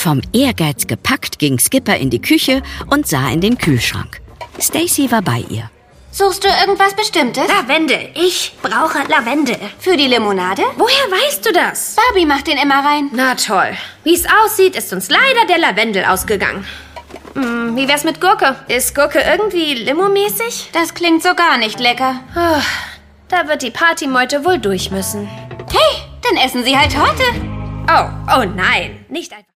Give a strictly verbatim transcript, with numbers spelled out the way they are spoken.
Vom Ehrgeiz gepackt ging Skipper in die Küche und sah in den Kühlschrank. Stacy war bei ihr. Suchst du irgendwas Bestimmtes? Lavendel. Ich brauche Lavendel. Für die Limonade? Woher weißt du das? Barbie macht den immer rein. Na toll. Wie es aussieht, ist uns leider der Lavendel ausgegangen. Hm, wie wär's mit Gurke? Ist Gurke irgendwie Limo-mäßig? Das klingt so gar nicht lecker. Oh, da wird die Partymeute wohl durch müssen. Hey, dann essen Sie halt Torte. Oh, oh nein. Nicht einfach.